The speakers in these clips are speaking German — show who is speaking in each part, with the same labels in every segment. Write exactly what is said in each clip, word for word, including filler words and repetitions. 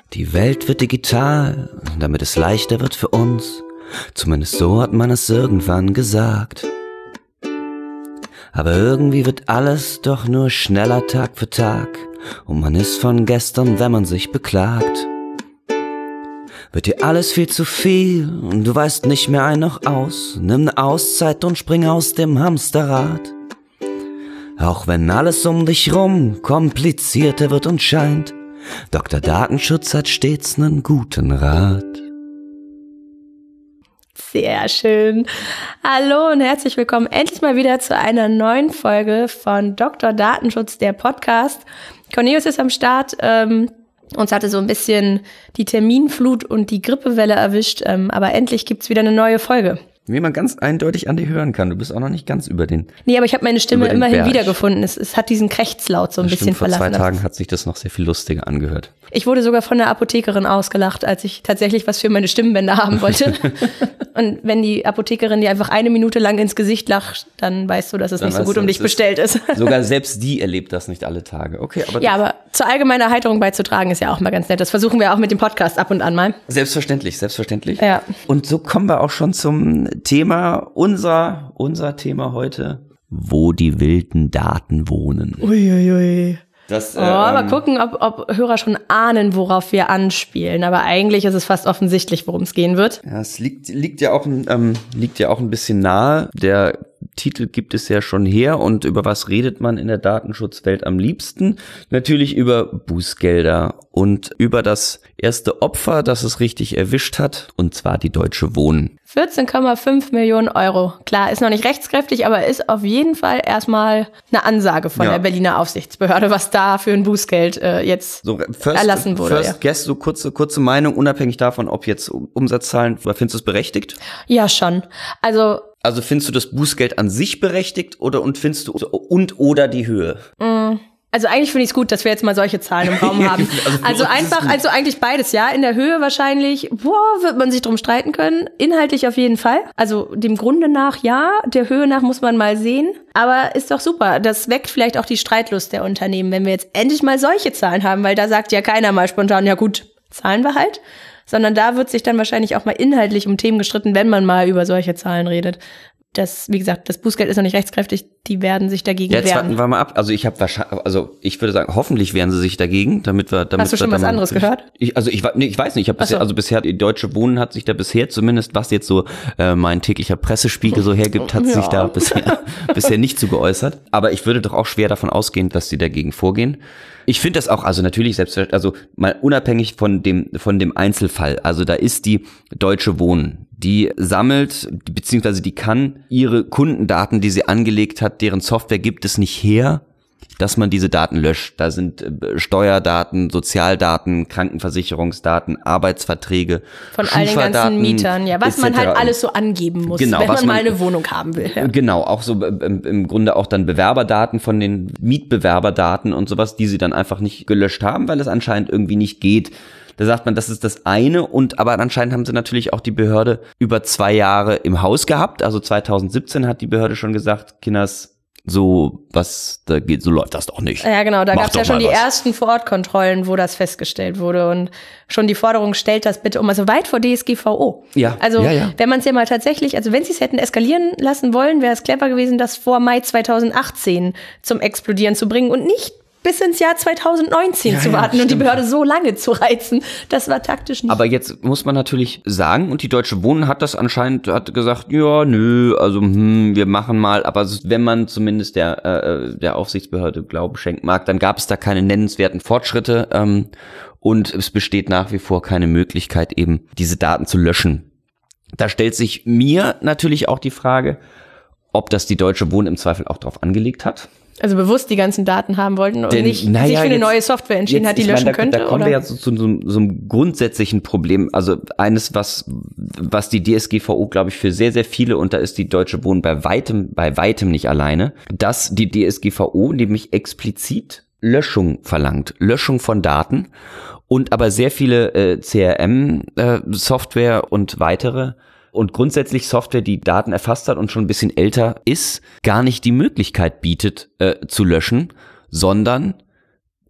Speaker 1: Die Welt wird digital, damit es leichter wird für uns. Zumindest so hat man es irgendwann gesagt. Aber irgendwie wird alles doch nur schneller Tag für Tag. Und man ist von gestern, wenn man sich beklagt. Wird dir alles viel zu viel und du weißt nicht mehr ein noch aus. Nimm ne Auszeit und spring aus dem Hamsterrad. Auch wenn alles um dich rum komplizierter wird und scheint, Doktor Datenschutz hat stets nen guten Rat.
Speaker 2: Sehr schön. Hallo und herzlich willkommen endlich mal wieder zu einer neuen Folge von Doktor Datenschutz, der Podcast. Cornelius ist am Start. Ähm, uns hatte so ein bisschen die Terminflut und die Grippewelle erwischt, ähm, aber endlich gibt's wieder eine neue Folge.
Speaker 1: Wie man ganz eindeutig an dir hören kann. Du bist auch noch nicht ganz über den
Speaker 2: Nee, aber ich habe meine Stimme immerhin
Speaker 1: Berg.
Speaker 2: wiedergefunden. Es, es hat diesen Krächzlaut so ein
Speaker 1: das
Speaker 2: bisschen
Speaker 1: stimmt, vor
Speaker 2: verlassen.
Speaker 1: Vor zwei Tagen hat sich das noch sehr viel lustiger angehört.
Speaker 2: Ich wurde sogar von der Apothekerin ausgelacht, als ich tatsächlich was für meine Stimmbänder haben wollte. Und wenn die Apothekerin dir einfach eine Minute lang ins Gesicht lacht, dann weißt du, dass es dann nicht so gut du, um dich bestellt ist.
Speaker 1: Sogar selbst die erlebt das nicht alle Tage. Okay, aber
Speaker 2: ja, aber zur allgemeinen Erheiterung beizutragen ist ja auch mal ganz nett. Das versuchen wir auch mit dem Podcast ab und an mal.
Speaker 1: Selbstverständlich, selbstverständlich.
Speaker 2: Ja.
Speaker 1: Und so kommen wir auch schon zum Thema, unser, unser Thema heute, wo die wilden Daten wohnen.
Speaker 2: Uiuiui. Ui.
Speaker 1: Das, äh,
Speaker 2: oh, mal gucken, ob, ob Hörer schon ahnen, worauf wir anspielen. Aber eigentlich ist es fast offensichtlich, worum es gehen wird.
Speaker 1: Ja, es liegt, liegt ja auch, ähm, liegt ja auch ein bisschen nahe. Der Titel gibt es ja schon her. Und über was redet man in der Datenschutzwelt am liebsten? Natürlich über Bußgelder und über das erste Opfer, das es richtig erwischt hat. Und zwar die Deutsche Wohnen.
Speaker 2: vierzehn Komma fünf Millionen Euro. Klar, ist noch nicht rechtskräftig, aber ist auf jeden Fall erstmal eine Ansage von ja. der Berliner Aufsichtsbehörde, was da für ein Bußgeld äh, jetzt so, first, erlassen wurde.
Speaker 1: First
Speaker 2: ja.
Speaker 1: guess, so kurze, kurze Meinung, unabhängig davon, ob jetzt Umsatzzahlen, findest du es berechtigt?
Speaker 2: Ja, schon. Also
Speaker 1: Also findest du das Bußgeld an sich berechtigt oder und findest du und oder die Höhe?
Speaker 2: Mm. Also eigentlich finde ich es gut, dass wir jetzt mal solche Zahlen im Raum haben. also, also einfach, also eigentlich beides, ja. In der Höhe wahrscheinlich, boah, wird man sich drum streiten können. Inhaltlich auf jeden Fall. Also dem Grunde nach ja, der Höhe nach muss man mal sehen. Aber ist doch super. Das weckt vielleicht auch die Streitlust der Unternehmen, wenn wir jetzt endlich mal solche Zahlen haben, weil da sagt ja keiner mal spontan, ja gut, zahlen wir halt. Sondern da wird sich dann wahrscheinlich auch mal inhaltlich um Themen gestritten, wenn man mal über solche Zahlen redet. Das, wie gesagt, das Bußgeld ist noch nicht rechtskräftig, die werden sich dagegen
Speaker 1: Jetzt
Speaker 2: wehren.
Speaker 1: Jetzt warten wir mal ab. Also ich habe wahrscheinlich, also ich würde sagen, hoffentlich wehren sie sich dagegen, damit wir, damit
Speaker 2: Hast du schon was anderes gehört?
Speaker 1: Ich, also ich, nee, ich weiß nicht. Ich habe bisher,
Speaker 2: so.
Speaker 1: also bisher die Deutsche Wohnen hat sich da bisher zumindest, was jetzt so äh, mein täglicher Pressespiegel so hergibt, hat ja. sich da bisher bisher nicht zu geäußert. Aber ich würde doch auch schwer davon ausgehen, dass sie dagegen vorgehen. Ich finde das auch, also natürlich selbst, also mal unabhängig von dem von dem Einzelfall. Also da ist die Deutsche Wohnen, die sammelt beziehungsweise die kann ihre Kundendaten, die sie angelegt hat, deren Software gibt es nicht her, dass man diese Daten löscht. Da sind Steuerdaten, Sozialdaten, Krankenversicherungsdaten, Arbeitsverträge,
Speaker 2: von all den ganzen Mietern, ja, was man halt alles so angeben muss, genau, wenn man, man mal eine Wohnung haben will. Ja.
Speaker 1: Genau, auch so im, im Grunde auch dann Bewerberdaten von den Mietbewerberdaten und sowas, die sie dann einfach nicht gelöscht haben, weil es anscheinend irgendwie nicht geht. Da sagt man, das ist das eine, und aber anscheinend haben sie natürlich auch die Behörde über zwei Jahre im Haus gehabt. Also zweitausendsiebzehn hat die Behörde schon gesagt, Kinders, so was da geht, so läuft das doch nicht.
Speaker 2: Ja, genau, da gab es ja schon die
Speaker 1: was.
Speaker 2: ersten Vorortkontrollen, wo das festgestellt wurde, und schon die Forderung, stellt das bitte um, also weit vor D S G V O.
Speaker 1: Ja.
Speaker 2: Also
Speaker 1: ja, ja.
Speaker 2: wenn man es ja mal tatsächlich, also wenn sie es hätten eskalieren lassen wollen, wäre es clever gewesen, das vor Mai zweitausendachtzehn zum Explodieren zu bringen und nicht bis ins Jahr zweitausendneunzehn ja, zu warten ja, und die Behörde so lange zu reizen. Das war taktisch nicht.
Speaker 1: Aber jetzt muss man natürlich sagen, und die Deutsche Wohnen hat das anscheinend, hat gesagt, ja, nö, also hm, wir machen mal, aber wenn man zumindest der äh, der Aufsichtsbehörde Glauben schenken mag, dann gab es da keine nennenswerten Fortschritte ähm, und es besteht nach wie vor keine Möglichkeit, eben diese Daten zu löschen. Da stellt sich mir natürlich auch die Frage, ob das die Deutsche Wohnen im Zweifel auch drauf angelegt hat.
Speaker 2: Also bewusst die ganzen Daten haben wollten und
Speaker 1: Denn,
Speaker 2: nicht
Speaker 1: naja,
Speaker 2: sich für eine
Speaker 1: jetzt,
Speaker 2: neue Software entschieden
Speaker 1: jetzt,
Speaker 2: hat, die
Speaker 1: ich
Speaker 2: löschen
Speaker 1: meine, da,
Speaker 2: könnte?
Speaker 1: Da kommen
Speaker 2: oder?
Speaker 1: wir ja zu, zu, zu so einem grundsätzlichen Problem. Also eines, was was die D S G V O, glaube ich, für sehr, sehr viele, und da ist die Deutsche Wohnen bei weitem, bei weitem nicht alleine, dass die D S G V O nämlich explizit Löschung verlangt. Löschung von Daten und aber sehr viele äh, C R M-Software äh, und weitere und grundsätzlich Software, die Daten erfasst hat und schon ein bisschen älter ist, gar nicht die Möglichkeit bietet, äh, zu löschen, sondern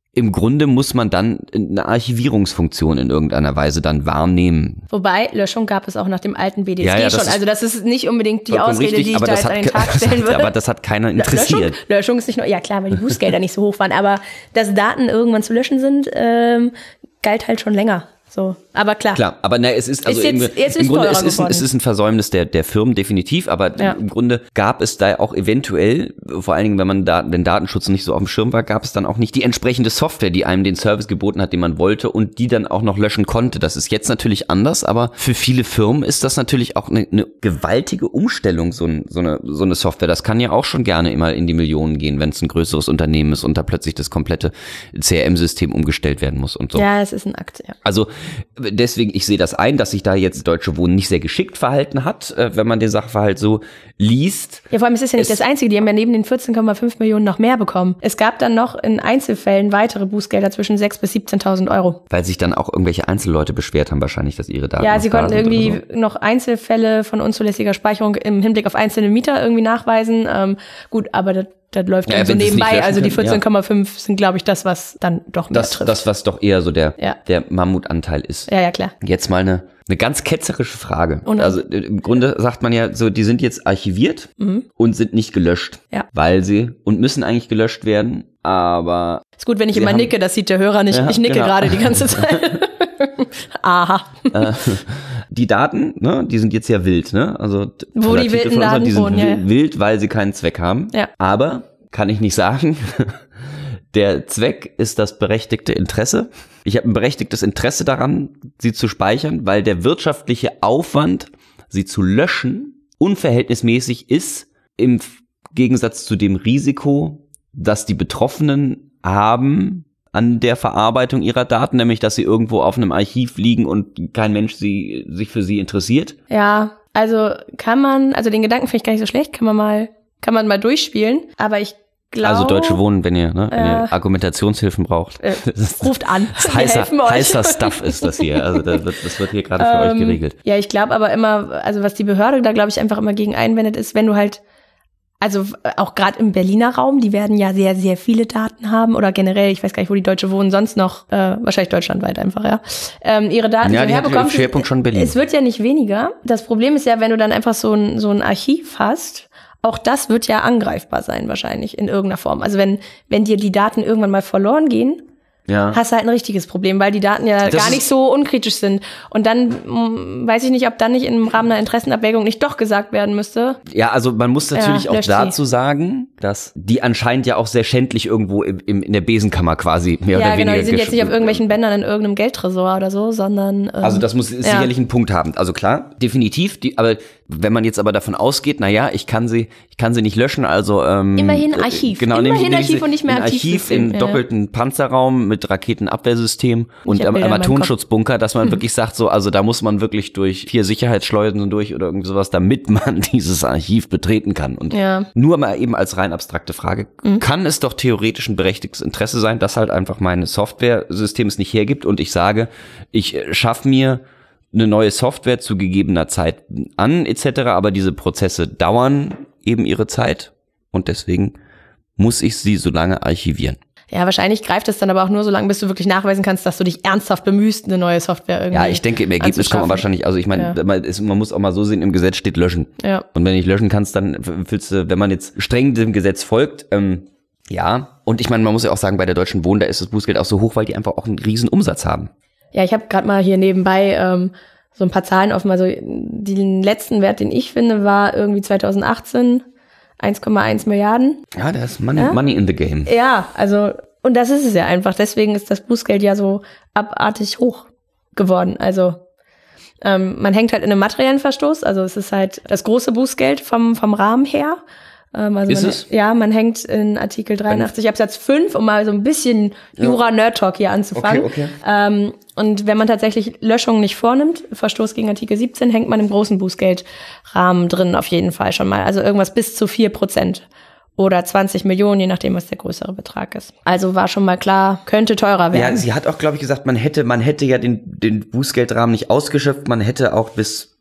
Speaker 1: im Grunde muss man dann eine Archivierungsfunktion in irgendeiner Weise dann wahrnehmen.
Speaker 2: Wobei, Löschung gab es auch nach dem alten B D S G
Speaker 1: ja, ja,
Speaker 2: schon. Also das ist nicht unbedingt die Ausrede,
Speaker 1: richtig,
Speaker 2: die ich da jetzt an den Tag stellen würde.
Speaker 1: Aber das hat keiner interessiert.
Speaker 2: Löschung, Löschung ist nicht nur, ja klar, weil die Bußgelder nicht so hoch waren, aber dass Daten irgendwann zu löschen sind, ähm, galt halt schon länger. So, aber klar.
Speaker 1: Klar, aber ne, es ist also
Speaker 2: ist jetzt,
Speaker 1: im,
Speaker 2: jetzt
Speaker 1: im
Speaker 2: ist
Speaker 1: Grunde es ist,
Speaker 2: geworden.
Speaker 1: es ist ein Versäumnis der der Firmen definitiv, aber
Speaker 2: ja.
Speaker 1: im Grunde gab es da auch eventuell, vor allen Dingen wenn man da den Datenschutz nicht so auf dem Schirm war, gab es dann auch nicht die entsprechende Software, die einem den Service geboten hat, den man wollte und die dann auch noch löschen konnte. Das ist jetzt natürlich anders, aber für viele Firmen ist das natürlich auch eine, eine gewaltige Umstellung, so, ein, so eine so eine Software. Das kann ja auch schon gerne mal in die Millionen gehen, wenn es ein größeres Unternehmen ist und da plötzlich das komplette C R M-System umgestellt werden muss und so.
Speaker 2: Ja, es ist ein Akt, ja.
Speaker 1: Also deswegen Deswegen, ich sehe das ein, dass sich da jetzt Deutsche Wohnen nicht sehr geschickt verhalten hat, äh, wenn man den Sachverhalt so liest.
Speaker 2: Ja, vor allem, es ist ja nicht es das Einzige. Die haben ja neben den vierzehn Komma fünf Millionen noch mehr bekommen. Es gab dann noch in Einzelfällen weitere Bußgelder zwischen sechstausend bis siebzehntausend Euro.
Speaker 1: Weil sich dann auch irgendwelche Einzelleute beschwert haben wahrscheinlich, dass ihre Daten
Speaker 2: Ja, sie konnten irgendwie
Speaker 1: so.
Speaker 2: noch Einzelfälle von unzulässiger Speicherung im Hinblick auf einzelne Mieter irgendwie nachweisen. Ähm, gut, aber das Das läuft dann ja, so nebenbei, also die vierzehn Komma fünf ja. sind, glaube ich, das, was dann doch mehr
Speaker 1: das,
Speaker 2: trifft.
Speaker 1: Das, was doch eher so der,
Speaker 2: ja.
Speaker 1: der Mammutanteil ist.
Speaker 2: Ja, ja, klar.
Speaker 1: Jetzt mal eine, eine ganz ketzerische Frage.
Speaker 2: Und
Speaker 1: also im Grunde sagt man ja so, die sind jetzt archiviert
Speaker 2: mhm.
Speaker 1: und sind nicht gelöscht.
Speaker 2: Ja.
Speaker 1: Weil sie, und müssen eigentlich gelöscht werden, aber...
Speaker 2: Ist gut, wenn ich immer haben, nicke, das sieht der Hörer nicht. Ja, ich nicke genau. gerade die ganze Zeit. Aha.
Speaker 1: Die Daten, ne, die sind jetzt ja wild, ne? Also
Speaker 2: wo die wilden Daten
Speaker 1: die sind
Speaker 2: wohnen, ja.
Speaker 1: wild, weil sie keinen Zweck haben.
Speaker 2: Ja.
Speaker 1: Aber kann ich nicht sagen. Der Zweck ist das berechtigte Interesse. Ich habe ein berechtigtes Interesse daran, sie zu speichern, weil der wirtschaftliche Aufwand, sie zu löschen, unverhältnismäßig ist im Gegensatz zu dem Risiko, das die Betroffenen haben an der Verarbeitung ihrer Daten, nämlich dass sie irgendwo auf einem Archiv liegen und kein Mensch sie, sich für sie interessiert.
Speaker 2: Ja, also kann man, also den Gedanken finde ich gar nicht so schlecht, kann man mal, kann man mal durchspielen, aber ich glaube...
Speaker 1: Also Deutsche Wohnen, wenn ihr, ne, wenn
Speaker 2: äh,
Speaker 1: ihr Argumentationshilfen braucht.
Speaker 2: Äh, ruft an.
Speaker 1: Das heißer, heißer Stuff ist das hier, also das wird, das wird hier gerade für
Speaker 2: ähm,
Speaker 1: euch geregelt.
Speaker 2: Ja, ich glaube aber immer, also was die Behörde da, glaube ich, einfach immer gegen einwendet, ist, wenn du halt Also auch gerade im Berliner Raum, die werden ja sehr, sehr viele Daten haben oder generell, ich weiß gar nicht, wo die Deutsche Wohnen sonst noch, äh, wahrscheinlich deutschlandweit einfach, ja, ähm, ihre Daten
Speaker 1: ja,
Speaker 2: so herbekommen.
Speaker 1: Schwerpunkt schon Berlin.
Speaker 2: Es wird ja nicht weniger. Das Problem ist ja, wenn du dann einfach so ein, so ein Archiv hast, auch das wird ja angreifbar sein wahrscheinlich in irgendeiner Form. Also wenn, wenn dir die Daten irgendwann mal verloren gehen, ja. hast du halt ein richtiges Problem, weil die Daten ja das gar nicht so unkritisch sind. Und dann mh, weiß ich nicht, ob dann nicht im Rahmen einer Interessenabwägung nicht doch gesagt werden müsste.
Speaker 1: Ja, also man muss natürlich
Speaker 2: ja,
Speaker 1: auch dazu sie. sagen, dass die anscheinend ja auch sehr schändlich irgendwo im, im, in der Besenkammer quasi mehr
Speaker 2: ja,
Speaker 1: oder
Speaker 2: genau,
Speaker 1: weniger.
Speaker 2: Die sind jetzt nicht auf irgendwelchen Bändern in irgendeinem Geldtresor oder so, sondern... Ähm,
Speaker 1: also das muss ja. sicherlich einen Punkt haben. Also klar, definitiv, die, aber wenn man jetzt aber davon ausgeht, na ja, ich kann sie, ich kann sie nicht löschen, also... Ähm,
Speaker 2: Immerhin Archiv.
Speaker 1: Genau,
Speaker 2: Immerhin Archiv und nicht mehr
Speaker 1: ein Archiv in
Speaker 2: ja.
Speaker 1: doppelten Panzerraum mit Raketenabwehrsystem und am Atomschutzbunker, dass man hm. wirklich sagt, so, also da muss man wirklich durch vier Sicherheitsschleusen durch oder irgend sowas, damit man dieses Archiv betreten kann. Und
Speaker 2: ja.
Speaker 1: nur mal eben als rein abstrakte Frage, mhm. kann es doch theoretisch ein berechtigtes Interesse sein, dass halt einfach mein Software-System es nicht hergibt und ich sage, ich schaffe mir eine neue Software zu gegebener Zeit an et cetera, aber diese Prozesse dauern eben ihre Zeit und deswegen muss ich sie so lange archivieren.
Speaker 2: Ja, wahrscheinlich greift es dann aber auch nur so lange, bis du wirklich nachweisen kannst, dass du dich ernsthaft bemühst, eine neue Software irgendwie.
Speaker 1: Ja, ich denke, im Ergebnis kann man wahrscheinlich, also ich meine, ja. man, man muss auch mal so sehen, im Gesetz steht löschen.
Speaker 2: Ja.
Speaker 1: Und wenn du nicht löschen kannst, dann willst du, wenn man jetzt streng dem Gesetz folgt, ähm, ja. Und ich meine, man muss ja auch sagen, bei der Deutschen Wohnen, da ist das Bußgeld auch so hoch, weil die einfach auch einen riesen Umsatz haben.
Speaker 2: Ja, ich habe gerade mal hier nebenbei ähm, so ein paar Zahlen offen. Also den letzten Wert, den ich finde, war irgendwie zwanzig achtzehn eins Komma eins Milliarden.
Speaker 1: Ja, da ist Money,
Speaker 2: ja?
Speaker 1: Money in the game.
Speaker 2: Ja, also und das ist es ja einfach. Deswegen ist das Bußgeld ja so abartig hoch geworden. Also ähm, man hängt halt in einem materiellen Verstoß. Also es ist halt das große Bußgeld vom vom Rahmen her. Ähm, also
Speaker 1: ist
Speaker 2: man,
Speaker 1: es?
Speaker 2: Ja, man hängt in Artikel dreiundachtzig Absatz fünf, um mal so ein bisschen Jura-Nerd-Talk hier anzufangen.
Speaker 1: Okay, okay.
Speaker 2: Ähm, und wenn man tatsächlich Löschungen nicht vornimmt, Verstoß gegen Artikel siebzehn, hängt man im großen Bußgeldrahmen drin auf jeden Fall schon mal. Also irgendwas bis zu vier Prozent. Oder zwanzig Millionen, je nachdem, was der größere Betrag ist. Also war schon mal klar, könnte teurer werden.
Speaker 1: Ja, sie hat auch, glaube ich, gesagt, man hätte, man hätte ja den, den Bußgeldrahmen nicht ausgeschöpft, man hätte auch bis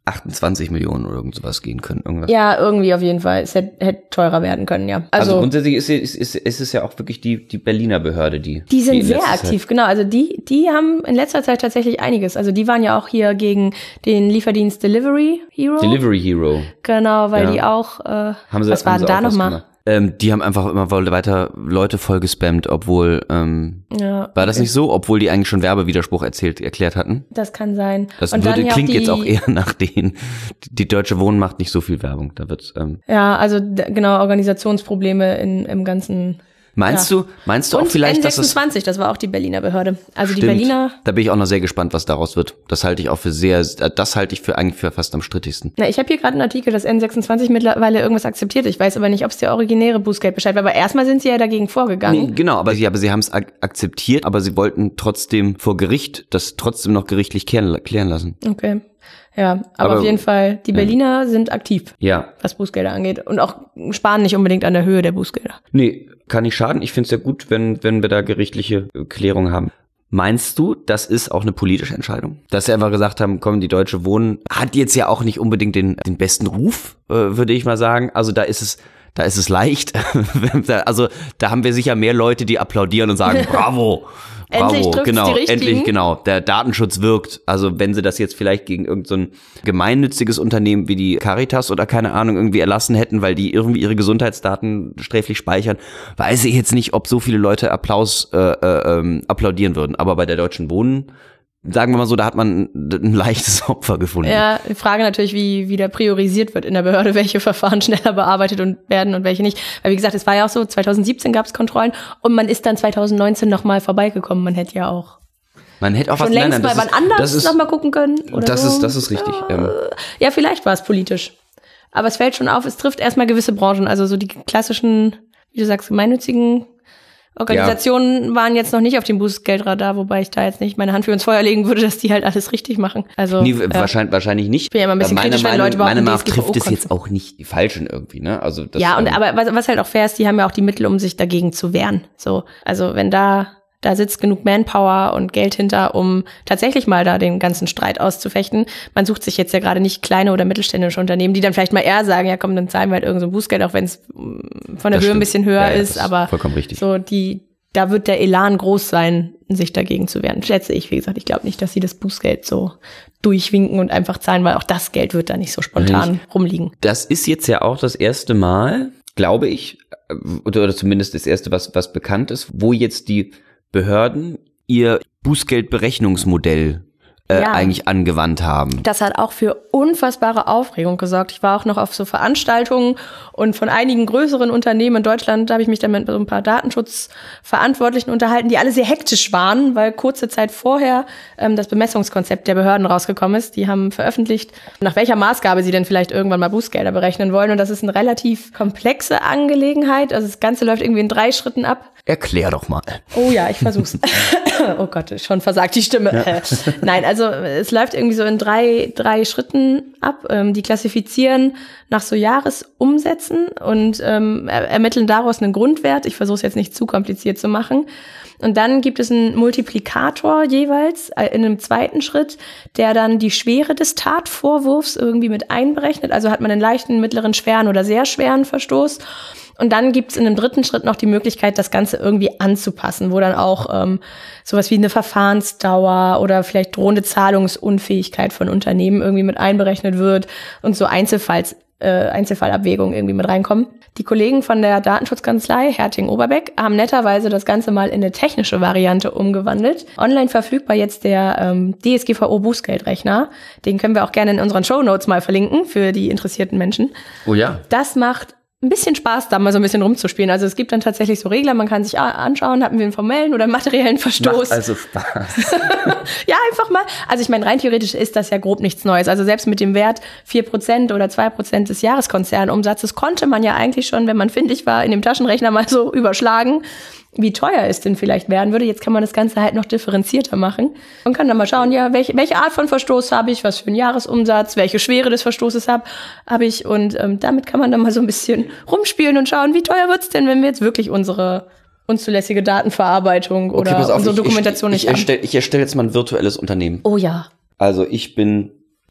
Speaker 1: achtundzwanzig Millionen oder irgend sowas gehen können. Irgendwas.
Speaker 2: Ja, irgendwie auf jeden Fall. Es hätte, hätte teurer werden können, ja.
Speaker 1: Also, also grundsätzlich ist, ist, ist, ist es ja auch wirklich die, die Berliner Behörde, die
Speaker 2: Die sind
Speaker 1: die
Speaker 2: sehr aktiv,
Speaker 1: Zeit.
Speaker 2: genau. Also die, die haben in letzter Zeit tatsächlich einiges. Also die waren ja auch hier gegen den Lieferdienst Delivery Hero.
Speaker 1: Delivery Hero.
Speaker 2: Genau, weil
Speaker 1: ja.
Speaker 2: die auch, äh,
Speaker 1: haben sie,
Speaker 2: was war denn da nochmal?
Speaker 1: Ähm, die haben einfach immer weiter Leute voll gespammt, obwohl, ähm,
Speaker 2: ja, okay.
Speaker 1: war das nicht so? Obwohl die eigentlich schon Werbewiderspruch erzählt, erklärt hatten?
Speaker 2: Das kann sein.
Speaker 1: Das
Speaker 2: Und
Speaker 1: würde,
Speaker 2: dann
Speaker 1: klingt
Speaker 2: auch die,
Speaker 1: jetzt auch eher nach denen. Die Deutsche Wohnen macht nicht so viel Werbung. Da wird's, ähm,
Speaker 2: ja, also d- genau, Organisationsprobleme in, im ganzen.
Speaker 1: Meinst
Speaker 2: ja.
Speaker 1: du, meinst du
Speaker 2: Und
Speaker 1: auch vielleicht,
Speaker 2: N
Speaker 1: dass es...
Speaker 2: sechsundzwanzig, das war auch die Berliner Behörde. Also
Speaker 1: Stimmt.
Speaker 2: die Berliner...
Speaker 1: Da bin ich auch noch sehr gespannt, was daraus wird. Das halte ich auch für sehr, das halte ich für eigentlich für fast am strittigsten.
Speaker 2: Na, ich habe hier gerade einen Artikel, dass N sechsundzwanzig mittlerweile irgendwas akzeptiert. Ich weiß aber nicht, ob es der originäre Bußgeldbescheid war. Aber erstmal sind sie ja dagegen vorgegangen.
Speaker 1: Nee, genau, aber sie, aber sie haben es ak- akzeptiert, aber sie wollten trotzdem vor Gericht das trotzdem noch gerichtlich klären, klären lassen.
Speaker 2: Okay. Ja, aber,
Speaker 1: Aber,
Speaker 2: auf jeden Fall, die Berliner
Speaker 1: ja.
Speaker 2: sind aktiv,
Speaker 1: Ja.
Speaker 2: was Bußgelder angeht. Und auch sparen nicht unbedingt an der Höhe der Bußgelder.
Speaker 1: Nee, kann nicht schaden. Ich finde es ja gut, wenn, wenn wir da gerichtliche Klärung haben. Meinst du, das ist auch eine politische Entscheidung? Dass sie einfach gesagt haben, komm, die Deutsche Wohnen hat jetzt ja auch nicht unbedingt den, den besten Ruf, äh, würde ich mal sagen. Also da ist es, da ist es leicht. Also da haben wir sicher mehr Leute, die applaudieren und sagen, bravo. Bravo,
Speaker 2: Endlich trifft's
Speaker 1: genau,
Speaker 2: die Richtigen.
Speaker 1: endlich, genau. Der Datenschutz wirkt. Also wenn sie das jetzt vielleicht gegen irgend so ein gemeinnütziges Unternehmen wie die Caritas oder keine Ahnung irgendwie erlassen hätten, weil die irgendwie ihre Gesundheitsdaten sträflich speichern, weiß ich jetzt nicht, ob so viele Leute Applaus äh, äh, ähm, applaudieren würden. Aber bei der Deutschen Wohnen, sagen wir mal so, da hat man ein leichtes Opfer gefunden.
Speaker 2: Ja, die Frage natürlich, wie wieder priorisiert wird in der Behörde, welche Verfahren schneller bearbeitet und werden und welche nicht. Weil wie gesagt, es war ja auch so, zwanzig siebzehn gab es Kontrollen und man ist dann zwanzig neunzehn nochmal vorbeigekommen. Man hätte ja auch
Speaker 1: Man hätte auch
Speaker 2: schon
Speaker 1: was
Speaker 2: längst
Speaker 1: nein, nein,
Speaker 2: mal
Speaker 1: das
Speaker 2: wann
Speaker 1: ist,
Speaker 2: anders
Speaker 1: das ist,
Speaker 2: nochmal gucken können. Oder
Speaker 1: das
Speaker 2: so.
Speaker 1: ist, das ist richtig.
Speaker 2: Ja,
Speaker 1: Ähm,
Speaker 2: ja, vielleicht war es politisch. Aber es fällt schon auf, es trifft erstmal gewisse Branchen. Also so die klassischen, wie du sagst, gemeinnützigen Organisationen ja. waren jetzt noch nicht auf dem Bußgeldradar, wobei ich da jetzt nicht meine Hand für ins Feuer legen würde, dass die halt alles richtig machen. Also
Speaker 1: nee,
Speaker 2: ja.
Speaker 1: wahrscheinlich, wahrscheinlich nicht.
Speaker 2: Ich bin ja immer ein bisschen
Speaker 1: meine
Speaker 2: kritisch, wenn
Speaker 1: Meinung,
Speaker 2: Leute überhaupt
Speaker 1: meine Meinung
Speaker 2: D S G V O
Speaker 1: trifft es jetzt
Speaker 2: kommen.
Speaker 1: auch nicht die Falschen irgendwie, ne? Also das,
Speaker 2: ja, und
Speaker 1: ähm,
Speaker 2: aber was, was halt auch fair ist, die haben ja auch die Mittel, um sich dagegen zu wehren. So, also wenn da da sitzt genug Manpower und Geld hinter, um tatsächlich mal da den ganzen Streit auszufechten. Man sucht sich jetzt ja gerade nicht kleine oder mittelständische Unternehmen, die dann vielleicht mal eher sagen, ja komm, dann zahlen wir halt irgend so ein Bußgeld, auch wenn es von der
Speaker 1: Das
Speaker 2: Höhe ein
Speaker 1: stimmt.
Speaker 2: bisschen höher
Speaker 1: Ja, ja,
Speaker 2: ist,
Speaker 1: das ist
Speaker 2: aber
Speaker 1: vollkommen richtig.
Speaker 2: so die da wird der Elan groß sein, sich dagegen zu wehren. Schätze ich, wie gesagt, ich glaube nicht, dass sie das Bußgeld so durchwinken und einfach zahlen, weil auch das Geld wird da nicht so spontan
Speaker 1: Nicht.
Speaker 2: rumliegen.
Speaker 1: Das ist jetzt ja auch das erste Mal, glaube ich, oder, oder zumindest das erste, was, was bekannt ist, wo jetzt die Behörden ihr Bußgeldberechnungsmodell äh,
Speaker 2: Ja.
Speaker 1: eigentlich angewandt haben.
Speaker 2: Das hat auch für unfassbare Aufregung gesorgt. Ich war auch noch auf so Veranstaltungen und von einigen größeren Unternehmen in Deutschland, da habe ich mich dann mit so ein paar Datenschutzverantwortlichen unterhalten, die alle sehr hektisch waren, weil kurze Zeit vorher ähm, das Bemessungskonzept der Behörden rausgekommen ist. Die haben veröffentlicht, nach welcher Maßgabe sie denn vielleicht irgendwann mal Bußgelder berechnen wollen. Und das ist eine relativ komplexe Angelegenheit. Also das Ganze läuft irgendwie in drei Schritten ab.
Speaker 1: Erklär doch mal.
Speaker 2: Oh ja, ich versuch's. Oh Gott, schon versagt die Stimme. Ja. Nein, also es läuft irgendwie so in drei, drei Schritten ab. Ähm, die klassifizieren nach so Jahresumsätzen und ähm, er ermitteln daraus einen Grundwert. Ich versuche es jetzt nicht zu kompliziert zu machen. Und dann gibt es einen Multiplikator jeweils in einem zweiten Schritt, der dann die Schwere des Tatvorwurfs irgendwie mit einberechnet. Also hat man einen leichten, mittleren, schweren oder sehr schweren Verstoß. Und dann gibt's in einem dritten Schritt noch die Möglichkeit, das Ganze irgendwie anzupassen, wo dann auch ähm, sowas wie eine Verfahrensdauer oder vielleicht drohende Zahlungsunfähigkeit von Unternehmen irgendwie mit einberechnet wird und so Einzelfalls, äh, Einzelfallabwägungen irgendwie mit reinkommen. Die Kollegen von der Datenschutzkanzlei Herting-Oberbeck haben netterweise das Ganze mal in eine technische Variante umgewandelt. Online verfügbar jetzt der ähm, D S G V O-Bußgeldrechner. Den können wir auch gerne in unseren Shownotes mal verlinken für die interessierten Menschen.
Speaker 1: Oh ja.
Speaker 2: Das macht ein bisschen Spaß, da mal so ein bisschen rumzuspielen. Also es gibt dann tatsächlich so Regler, man kann sich anschauen, hatten wir einen formellen oder materiellen Verstoß.
Speaker 1: Macht also Spaß.
Speaker 2: Ja, einfach mal. Also ich meine, rein theoretisch ist das ja grob nichts Neues. Also selbst mit dem Wert vier Prozent oder zwei Prozent des Jahreskonzernumsatzes konnte man ja eigentlich schon, wenn man findig war, in dem Taschenrechner mal so überschlagen, wie teuer es denn vielleicht werden würde. Jetzt kann man das Ganze halt noch differenzierter machen. Man kann dann mal schauen, ja, welche, welche Art von Verstoß habe ich, was für einen Jahresumsatz, welche Schwere des Verstoßes habe hab ich. Und ähm, damit kann man dann mal so ein bisschen rumspielen und schauen, wie teuer wird's denn, wenn wir jetzt wirklich unsere unzulässige Datenverarbeitung oder
Speaker 1: okay, pass auf,
Speaker 2: unsere
Speaker 1: ich,
Speaker 2: Dokumentation
Speaker 1: ich,
Speaker 2: nicht
Speaker 1: ich
Speaker 2: haben.
Speaker 1: erstelle ich erstell jetzt mal ein virtuelles Unternehmen.
Speaker 2: Oh ja.
Speaker 1: Also ich bin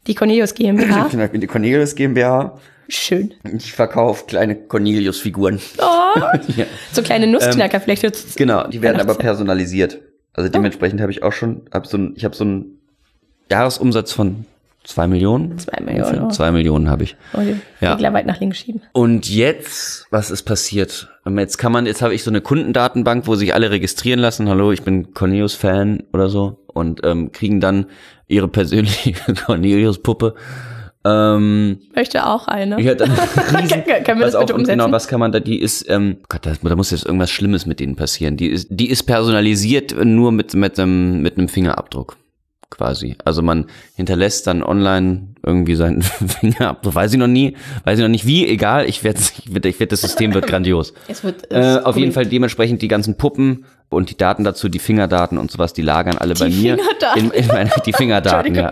Speaker 2: Die Cornelius GmbH.
Speaker 1: Ich bin die Cornelius GmbH.
Speaker 2: Schön.
Speaker 1: Ich verkaufe kleine Cornelius-Figuren.
Speaker 2: Oh, ja. So kleine Nussknacker ähm, vielleicht. Jetzt
Speaker 1: genau, die werden aber personalisiert. Also dementsprechend oh. habe ich auch schon, hab so ein, ich habe so einen Jahresumsatz von zwei Millionen.
Speaker 2: Zwei Millionen. Oh.
Speaker 1: Zwei Millionen habe ich.
Speaker 2: Oh, die
Speaker 1: ja.
Speaker 2: Regler weit nach links schieben.
Speaker 1: Und jetzt, was ist passiert? Jetzt kann man, jetzt habe ich so eine Kundendatenbank, wo sich alle registrieren lassen. Hallo, ich bin Cornelius-Fan oder so. Und ähm, kriegen dann ihre persönliche Cornelius-Puppe. Ähm,
Speaker 2: Möchte auch eine.
Speaker 1: Ja, dann riesen,
Speaker 2: können wir das bitte
Speaker 1: auch,
Speaker 2: umsetzen?
Speaker 1: Genau, was kann man da, die ist, ähm, Gott, da, da muss jetzt irgendwas Schlimmes mit denen passieren. Die ist, die ist personalisiert nur mit, mit einem, mit einem Fingerabdruck. Quasi. Also man hinterlässt dann online irgendwie seinen Fingerabdruck. Weiß ich noch nie, weiß ich noch nicht wie, egal, ich werde, ich werde, ich werde, das System wird grandios.
Speaker 2: Es wird,
Speaker 1: äh, auf cool. jeden Fall dementsprechend die ganzen Puppen und die Daten dazu, die Fingerdaten und sowas, die lagern alle
Speaker 2: die
Speaker 1: bei mir.
Speaker 2: Fingerdaten.
Speaker 1: In, in meine, die Fingerdaten, ja.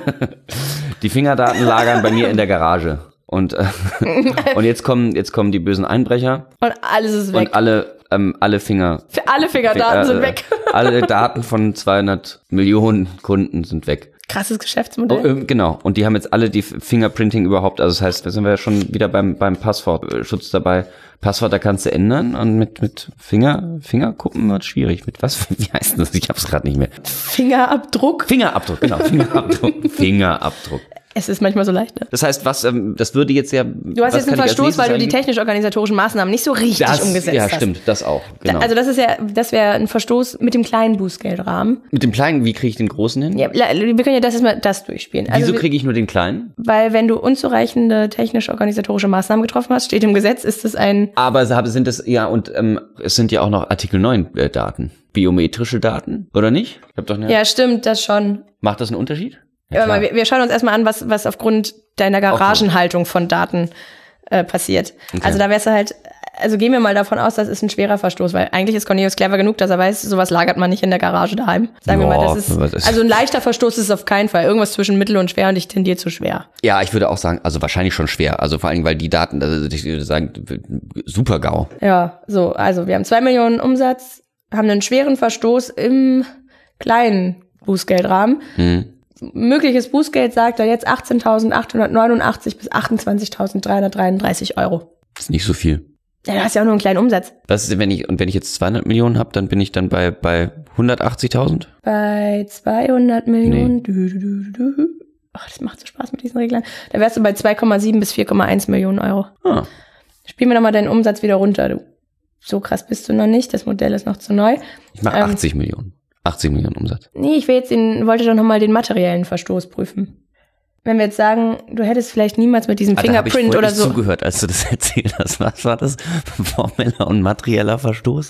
Speaker 1: Die Fingerdaten lagern bei mir in der Garage. Und, äh, und jetzt kommen, jetzt kommen die bösen Einbrecher.
Speaker 2: Und alles ist weg.
Speaker 1: Und alle, ähm, alle Finger.
Speaker 2: Für alle Fingerdaten äh, sind weg.
Speaker 1: Alle Daten von zweihundert Millionen Kunden sind weg.
Speaker 2: Krasses Geschäftsmodell.
Speaker 1: Oh, äh, genau. Und die haben jetzt alle die Fingerprinting überhaupt. Also das heißt, da sind wir ja schon wieder beim, beim Passwortschutz dabei. Passwort, da kannst du ändern. Und mit, mit Finger, Fingerkuppen wird schwierig. Mit was? Wie heißt das? Ich hab's gerade nicht mehr.
Speaker 2: Fingerabdruck?
Speaker 1: Fingerabdruck, genau. Fingerabdruck. Fingerabdruck.
Speaker 2: Es ist manchmal so leicht, ne?
Speaker 1: Das heißt, was, ähm, das würde jetzt ja...
Speaker 2: Du hast jetzt einen Verstoß, weil du die technisch-organisatorischen Maßnahmen nicht so richtig
Speaker 1: das,
Speaker 2: umgesetzt
Speaker 1: ja,
Speaker 2: hast.
Speaker 1: Ja, stimmt, das auch, genau.
Speaker 2: Also das ist ja, das wäre ein Verstoß mit dem kleinen Bußgeldrahmen.
Speaker 1: Mit dem kleinen, wie kriege ich den großen hin?
Speaker 2: Ja, wir können ja das erstmal das durchspielen.
Speaker 1: Wieso
Speaker 2: also,
Speaker 1: kriege ich nur den kleinen?
Speaker 2: Weil wenn du unzureichende technisch-organisatorische Maßnahmen getroffen hast, steht im Gesetz, ist es ein...
Speaker 1: Aber sind es, ja, und ähm, es sind ja auch noch Artikel neun äh, Daten. Biometrische Daten, oder nicht? Ich hab doch eine...
Speaker 2: Ja, stimmt, das schon.
Speaker 1: Macht das einen Unterschied?
Speaker 2: Ja, ja, wir, wir schauen uns erstmal an, was, was aufgrund deiner Garagenhaltung von Daten äh, passiert. Okay. Also da wär's halt, also gehen wir mal davon aus, das ist ein schwerer Verstoß, weil eigentlich ist Cornelius clever genug, dass er weiß, sowas lagert man nicht in der Garage daheim. Sagen ja, wir mal, das ist, also ein leichter Verstoß ist es auf keinen Fall. Irgendwas zwischen mittel und schwer und ich tendiere zu schwer.
Speaker 1: Ja, ich würde auch sagen, also wahrscheinlich schon schwer. Also vor allem, weil die Daten, also ich würde sagen, super GAU.
Speaker 2: Ja, so, also wir haben zwei Millionen Umsatz, haben einen schweren Verstoß im kleinen Bußgeldrahmen. Hm. Mögliches Bußgeld sagt er jetzt achtzehntausendachthundertneunundachtzig bis achtundzwanzigtausenddreihundertdreiunddreißig Euro.
Speaker 1: Das ist nicht so viel.
Speaker 2: Ja, du hast ja auch nur einen kleinen Umsatz.
Speaker 1: Was ist, wenn ich, und wenn ich jetzt zweihundert Millionen habe, dann bin ich dann bei, bei hundertachtzigtausend?
Speaker 2: Bei zweihundert Millionen. Nee. Du, du, du, du. Ach, das macht so Spaß mit diesen Reglern. Da wärst du bei zwei Komma sieben bis vier Komma eins Millionen Euro. Ah. Spiel mir doch mal deinen Umsatz wieder runter, du. So krass bist du noch nicht, das Modell ist noch zu neu.
Speaker 1: Ich mache ähm, achtzig Millionen. achtzig Millionen Umsatz.
Speaker 2: Nee, ich will jetzt den, wollte doch nochmal den materiellen Verstoß prüfen. Wenn wir jetzt sagen, du hättest vielleicht niemals mit diesem ah, Fingerprint
Speaker 1: da hab ich
Speaker 2: oder so.
Speaker 1: Ich zugehört, als du das erzählt hast. Was war das? Formeller und materieller Verstoß?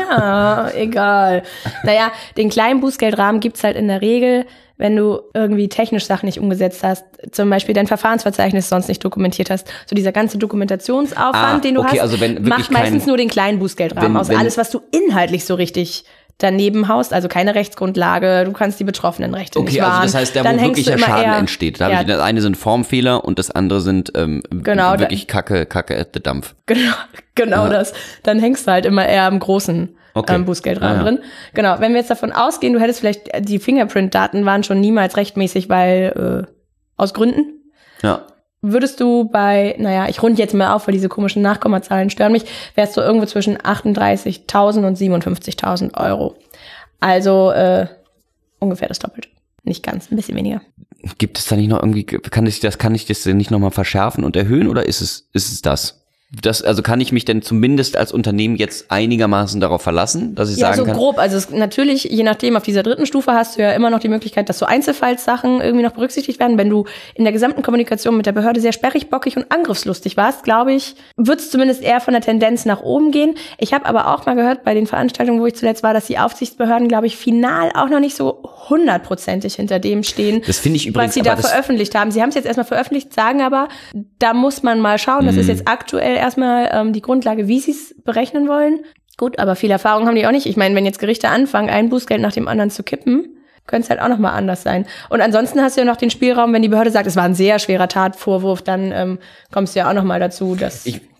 Speaker 2: Ja, egal. Naja, den kleinen Bußgeldrahmen gibt's halt in der Regel, wenn du irgendwie technisch Sachen nicht umgesetzt hast, zum Beispiel dein Verfahrensverzeichnis sonst nicht dokumentiert hast. So dieser ganze Dokumentationsaufwand, ah, den du
Speaker 1: okay,
Speaker 2: hast,
Speaker 1: also wenn
Speaker 2: macht meistens nur den kleinen Bußgeldrahmen aus.
Speaker 1: Wenn,
Speaker 2: Alles, was du inhaltlich so richtig daneben haust, also keine Rechtsgrundlage, du kannst die betroffenen Rechte
Speaker 1: okay,
Speaker 2: nicht wahren.
Speaker 1: Okay, also das heißt, da
Speaker 2: dann
Speaker 1: wo wirklicher Schaden
Speaker 2: eher,
Speaker 1: entsteht. Da
Speaker 2: ja.
Speaker 1: habe ich, das eine sind Formfehler und das andere sind ähm,
Speaker 2: genau,
Speaker 1: wirklich da, Kacke, Kacke at the Dampf.
Speaker 2: Genau, genau das. Dann hängst du halt immer eher am großen okay. ähm, Bußgeldrahmen ah, ja. drin. Genau, wenn wir jetzt davon ausgehen, du hättest vielleicht, die Fingerprint-Daten waren schon niemals rechtmäßig, weil äh, aus Gründen.
Speaker 1: Ja.
Speaker 2: Würdest du bei, naja, ich runde jetzt mal auf, weil diese komischen Nachkommazahlen stören mich, wärst du irgendwo zwischen achtunddreißigtausend und siebenundfünfzigtausend Euro. Also äh, ungefähr das Doppelte. Nicht ganz, ein bisschen weniger.
Speaker 1: Gibt es da nicht noch irgendwie, kann ich das, kann ich das nicht nochmal verschärfen und erhöhen oder ist es, ist es das? Das, also kann ich mich denn zumindest als Unternehmen jetzt einigermaßen darauf verlassen, dass ich
Speaker 2: ja,
Speaker 1: sagen
Speaker 2: so
Speaker 1: kann? Ja, so
Speaker 2: grob. Also es, natürlich, je nachdem, auf dieser dritten Stufe hast du ja immer noch die Möglichkeit, dass so Einzelfallssachen irgendwie noch berücksichtigt werden. Wenn du in der gesamten Kommunikation mit der Behörde sehr sperrig, bockig und angriffslustig warst, glaube ich, wird es zumindest eher von der Tendenz nach oben gehen. Ich habe aber auch mal gehört bei den Veranstaltungen, wo ich zuletzt war, dass die Aufsichtsbehörden, glaube ich, final auch noch nicht so hundertprozentig hinter dem stehen,
Speaker 1: das finde ich übrigens,
Speaker 2: was sie da veröffentlicht haben. Sie haben es jetzt erstmal veröffentlicht, sagen aber, da muss man mal schauen. Das mm. ist jetzt aktuell erstmal ähm, die Grundlage, wie sie es berechnen wollen. Gut, aber viel Erfahrung haben die auch nicht. Ich meine, wenn jetzt Gerichte anfangen, ein Bußgeld nach dem anderen zu kippen, könnte es halt auch nochmal anders sein. Und ansonsten hast du ja noch den Spielraum, wenn die Behörde sagt, es war ein sehr schwerer Tatvorwurf, dann ähm, kommst du ja auch nochmal dazu, dass...
Speaker 1: Ich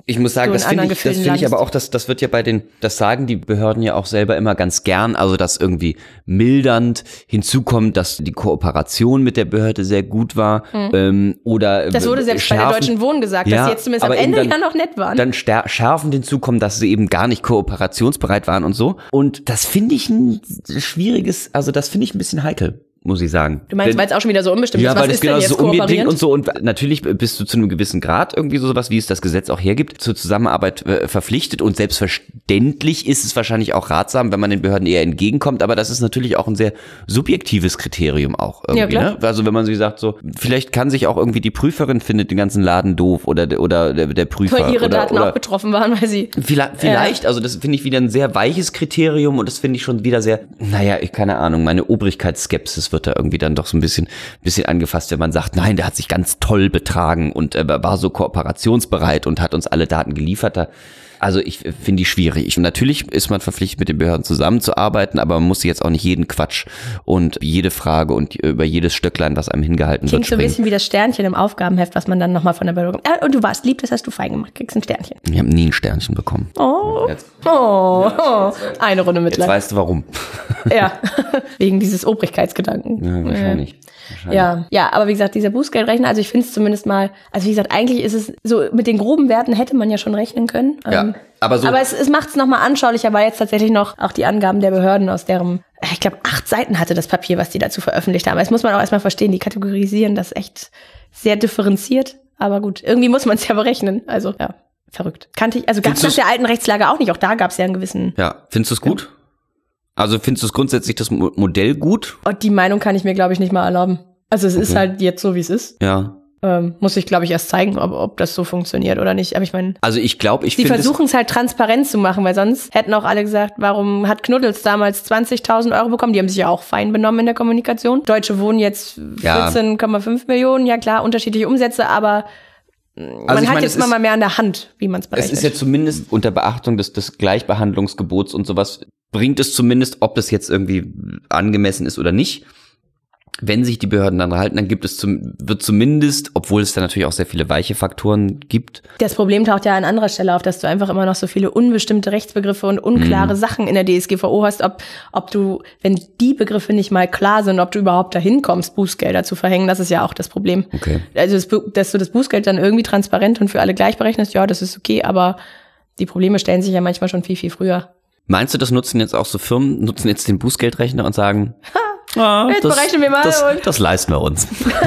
Speaker 1: Ich muss sagen, das finde ich, das finde ich aber auch, das, das wird ja bei den, das sagen die Behörden ja auch selber immer ganz gern, also dass irgendwie mildernd hinzukommt, dass die Kooperation mit der Behörde sehr gut war, mhm. ähm, oder
Speaker 2: das wurde selbst schärfen, bei der Deutschen Wohnen gesagt, ja, dass sie jetzt zumindest am Ende dann, ja noch nett waren.
Speaker 1: Dann schärfend hinzukommen, dass sie eben gar nicht kooperationsbereit waren und so. Und das finde ich ein schwieriges, also das finde ich ein bisschen heikel, muss ich sagen.
Speaker 2: Du meinst, weil es auch schon wieder so unbestimmt
Speaker 1: ja,
Speaker 2: ist, was
Speaker 1: weil es
Speaker 2: ist
Speaker 1: genau
Speaker 2: denn jetzt
Speaker 1: so unbedingt und so, und natürlich bist du zu einem gewissen Grad irgendwie so sowas, wie es das Gesetz auch hergibt, zur Zusammenarbeit äh, verpflichtet, und selbstverständlich ist es wahrscheinlich auch ratsam, wenn man den Behörden eher entgegenkommt, aber das ist natürlich auch ein sehr subjektives Kriterium auch irgendwie, ja, ne? Also wenn man sich sagt so, vielleicht kann sich auch irgendwie die Prüferin findet den ganzen Laden doof oder oder der, der Prüfer.
Speaker 2: Weil ihre
Speaker 1: oder,
Speaker 2: Daten
Speaker 1: oder
Speaker 2: auch betroffen waren, weil sie...
Speaker 1: Vielleicht, vielleicht ja. Also das finde ich wieder ein sehr weiches Kriterium, und das finde ich schon wieder sehr, naja, ich keine Ahnung, meine Obrigkeitsskepsis wird da irgendwie dann doch so ein bisschen, bisschen angefasst, wenn man sagt, nein, der hat sich ganz toll betragen und äh, war so kooperationsbereit und hat uns alle Daten geliefert. Da, also ich finde die schwierig. Ich, natürlich ist man verpflichtet, mit den Behörden zusammenzuarbeiten, aber man muss jetzt auch nicht jeden Quatsch und jede Frage und über jedes Stöcklein, was einem hingehalten
Speaker 2: Klingt
Speaker 1: wird,
Speaker 2: so ein bisschen wie das Sternchen im Aufgabenheft, was man dann nochmal von der Behörde bekommt. Ja, und du warst lieb, das hast du fein gemacht, kriegst ein Sternchen.
Speaker 1: Ich habe nie ein Sternchen bekommen.
Speaker 2: Oh, jetzt. oh, oh. Eine Runde Mitleid.
Speaker 1: Jetzt weißt du warum.
Speaker 2: Ja, wegen dieses Obrigkeitsgedanken.
Speaker 1: Ja, wahrscheinlich.
Speaker 2: wahrscheinlich. Ja, ja, aber wie gesagt, dieser Bußgeldrechner, also ich finde es zumindest mal, also wie gesagt, eigentlich ist es so, mit den groben Werten hätte man ja schon rechnen können.
Speaker 1: Ja,
Speaker 2: ähm,
Speaker 1: aber so.
Speaker 2: Aber es, es macht es nochmal anschaulicher, weil jetzt tatsächlich noch auch die Angaben der Behörden aus deren, ich glaube, acht Seiten hatte das Papier, was die dazu veröffentlicht haben. Das muss man auch erstmal verstehen, die kategorisieren das echt sehr differenziert. Aber gut, irgendwie muss man es ja berechnen. Also, ja, verrückt. Kannte ich, also gab es nach der alten Rechtslage auch nicht. Auch da gab es ja einen gewissen...
Speaker 1: Ja, findest du es gut? Ja. Also findest du es grundsätzlich das Mo- Modell gut?
Speaker 2: Und die Meinung kann ich mir, glaube ich, nicht mal erlauben. Also es okay. ist halt jetzt so, wie es ist.
Speaker 1: Ja.
Speaker 2: Ähm, muss ich, glaube ich, erst zeigen, ob, ob das so funktioniert oder nicht. Aber ich meine,
Speaker 1: also ich glaube, ich
Speaker 2: sie versuchen es halt transparent zu machen, weil sonst hätten auch alle gesagt, warum hat Knuddels damals zwanzigtausend Euro bekommen? Die haben sich ja auch fein benommen in der Kommunikation. Deutsche Wohnen jetzt vierzehn Komma fünf ja. Millionen. Ja klar, unterschiedliche Umsätze, aber man also hat meine, jetzt immer mal mehr an der Hand, wie man es berechnet.
Speaker 1: Es ist ja zumindest unter Beachtung des, des Gleichbehandlungsgebots und sowas, bringt es zumindest, ob das jetzt irgendwie angemessen ist oder nicht. Wenn sich die Behörden daran halten, dann gibt es zum, wird zumindest, obwohl es da natürlich auch sehr viele weiche Faktoren gibt.
Speaker 2: Das Problem taucht ja an anderer Stelle auf, dass du einfach immer noch so viele unbestimmte Rechtsbegriffe und unklare mhm. Sachen in der D S G V O hast, ob, ob du, wenn die Begriffe nicht mal klar sind, ob du überhaupt dahin kommst, Bußgelder zu verhängen, das ist ja auch das Problem.
Speaker 1: Okay.
Speaker 2: Also, das, dass du das Bußgeld dann irgendwie transparent und für alle gleich berechnest, ja, das ist okay, aber die Probleme stellen sich ja manchmal schon viel, viel früher.
Speaker 1: Meinst du, das nutzen jetzt auch so Firmen, nutzen jetzt den Bußgeldrechner und sagen,
Speaker 2: Ah, jetzt das, berechnen wir mal.
Speaker 1: Das, das leisten wir uns.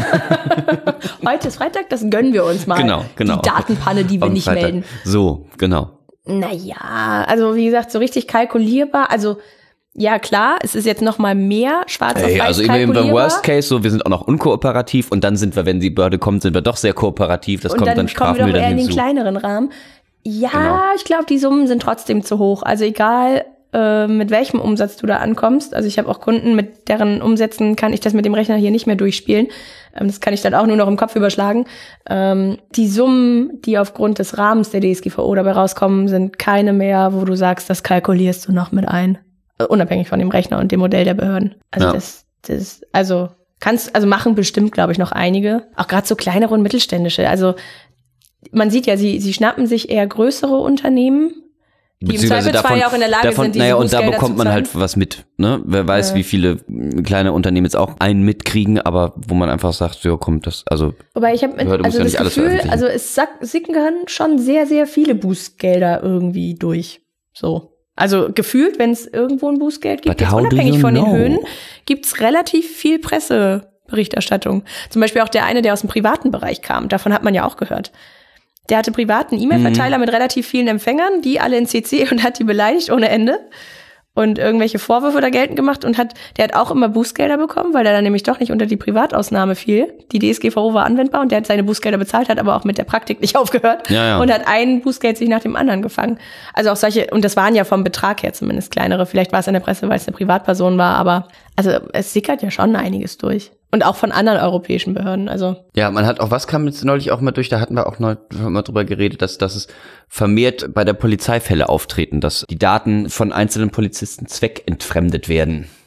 Speaker 2: Heute ist Freitag, das gönnen wir uns mal.
Speaker 1: Genau, genau.
Speaker 2: Die Datenpanne, die wir Am nicht Freitag. melden.
Speaker 1: So, genau.
Speaker 2: Naja, also wie gesagt, so richtig kalkulierbar. Also ja, klar, es ist jetzt noch mal mehr schwarz auf weiß
Speaker 1: also
Speaker 2: kalkulierbar.
Speaker 1: Also im Worst Case, so wir sind auch noch unkooperativ und dann sind wir, wenn die Behörde kommt, sind wir doch sehr kooperativ. Das
Speaker 2: und
Speaker 1: kommt
Speaker 2: dann,
Speaker 1: dann strafmildernd hinzu.
Speaker 2: Und dann kommen wir doch eher in den kleineren Rahmen. Ja, genau. Ich glaube, die Summen sind trotzdem zu hoch. Also egal, mit welchem Umsatz du da ankommst. Also ich habe auch Kunden, mit deren Umsätzen kann ich das mit dem Rechner hier nicht mehr durchspielen. Das kann ich dann auch nur noch im Kopf überschlagen. Die Summen, die aufgrund des Rahmens der D S G V O dabei rauskommen, sind keine mehr, wo du sagst, das kalkulierst du noch mit ein. Unabhängig von dem Rechner und dem Modell der Behörden. Also ja. das, das, also kannst, also machen bestimmt, glaube ich, noch einige. Auch gerade so kleinere und mittelständische. Also man sieht ja, sie, sie schnappen sich eher größere Unternehmen, die im Zweifelsfall ja auch in der Lage
Speaker 1: davon,
Speaker 2: sind, diese
Speaker 1: naja, und da
Speaker 2: Bußgelder
Speaker 1: bekommt man halt was mit, ne? Wer weiß, ja. wie viele kleine Unternehmen jetzt auch einen mitkriegen, aber wo man einfach sagt, ja, kommt das, also.
Speaker 2: Wobei ich habe also ja das Gefühl, also es sickern schon sehr, sehr viele Bußgelder irgendwie durch, so. Also gefühlt, wenn es irgendwo ein Bußgeld gibt, jetzt unabhängig von know? den Höhen, gibt's relativ viel Presseberichterstattung. Zum Beispiel auch der eine, der aus dem privaten Bereich kam, davon hat man ja auch gehört. Der hatte privaten E-Mail-Verteiler mhm. mit relativ vielen Empfängern, die alle in C C und hat die beleidigt ohne Ende und irgendwelche Vorwürfe da geltend gemacht und hat, der hat auch immer Bußgelder bekommen, weil der dann nämlich doch nicht unter die Privatausnahme fiel. Die D S G V O war anwendbar und der hat seine Bußgelder bezahlt, hat aber auch mit der Praktik nicht aufgehört
Speaker 1: ja, ja.
Speaker 2: und hat ein Bußgeld sich nach dem anderen gefangen. Also auch solche, und das waren ja vom Betrag her zumindest kleinere. Vielleicht war es in der Presse, weil es eine Privatperson war, aber also es sickert ja schon einiges durch. Und auch von anderen europäischen Behörden, also.
Speaker 1: Ja, man hat auch, was kam jetzt neulich auch mal durch, da hatten wir auch noch mal drüber geredet, dass, dass es vermehrt bei der Polizei Fälle auftreten, dass die Daten von einzelnen Polizisten zweckentfremdet werden.